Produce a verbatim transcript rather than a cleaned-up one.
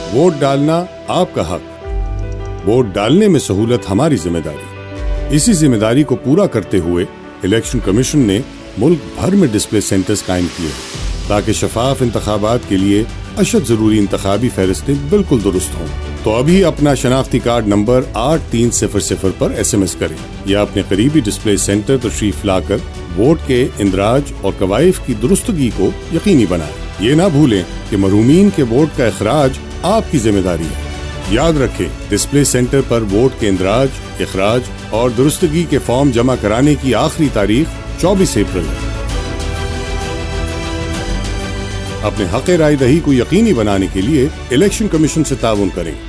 Vote डालना आपका हक, वोट डालने में सहूलत हमारी जिम्मेदारी। इसी जिम्मेदारी को पूरा करते हुए इलेक्शन कमीशन ने मुल्क भर में डिस्प्ले सेंटर्स कायम किए ताकि शफाफ इंतखाबात के लिए अशद जरूरी इंतखाबी फहरिस्तें बिल्कुल दुरुस्त हों। तो अभी अपना शनाख्ती कार्ड नंबर आठ तीन सिफर सिफर पर एस एम एस करें या अपने करीबी डिस्प्ले सेंटर तशरीफ लाकर वोट के इंदराज और कवायफ की दुरुस्तगी को यकीनी बनाएं। ये ना भूलें कि महरूमीन के वोट का इखराज आपकी जिम्मेदारी है। याद रखें, डिस्प्ले सेंटर पर वोट के इंदराज, इखराज और दुरुस्तगी के फॉर्म जमा कराने की आखिरी तारीख चौबीस अप्रैल है। अपने हक़ राय दही को यकीनी बनाने के लिए इलेक्शन कमीशन से ताउन करें।